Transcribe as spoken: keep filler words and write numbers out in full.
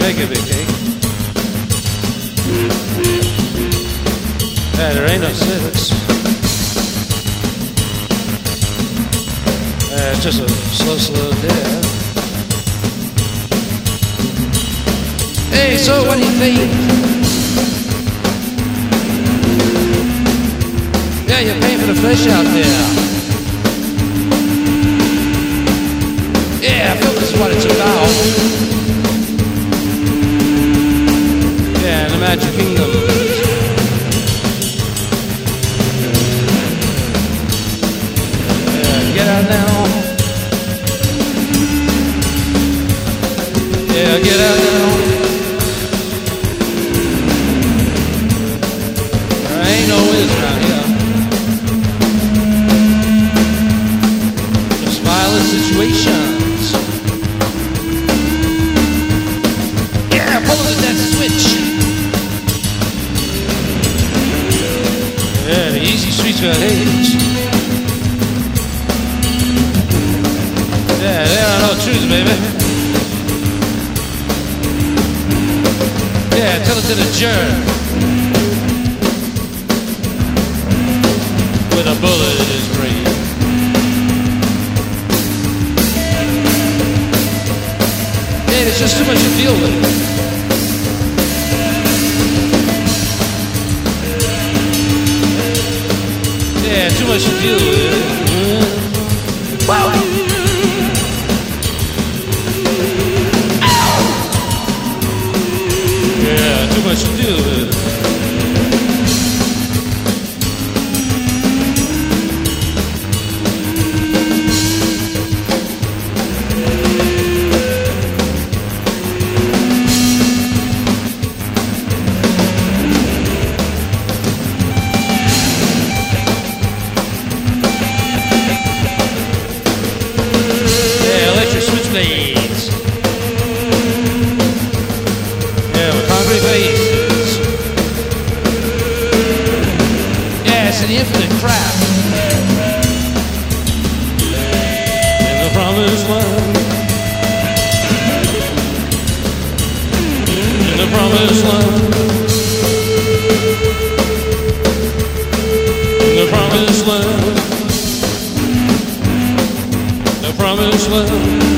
make a big cake. Yeah, there ain't no civics. Uh, it's just a slow, slow death. Hey, so what do you think? Yeah, you're paying for the flesh out there. Yeah, I feel this is what it's about. Yeah, the Magic Kingdom. Yeah, get out now. Yeah, get out now. There ain't no winners around here. Just violent situations. Yeah, pulling that switch. Yeah, the easy streets got hate. Yeah, there are no truths, baby. Yeah, tell it to the jerk. With a bullet in his brain. Yeah, there's just too much to deal with. Yeah, too much to deal with. Wow. Yeah, too much to deal with. Yeah, electric switchblades. Yeah, with concrete faces. Yeah, it's an infinite crap. In the promised land. In the promised land. In the promised land. The promised land.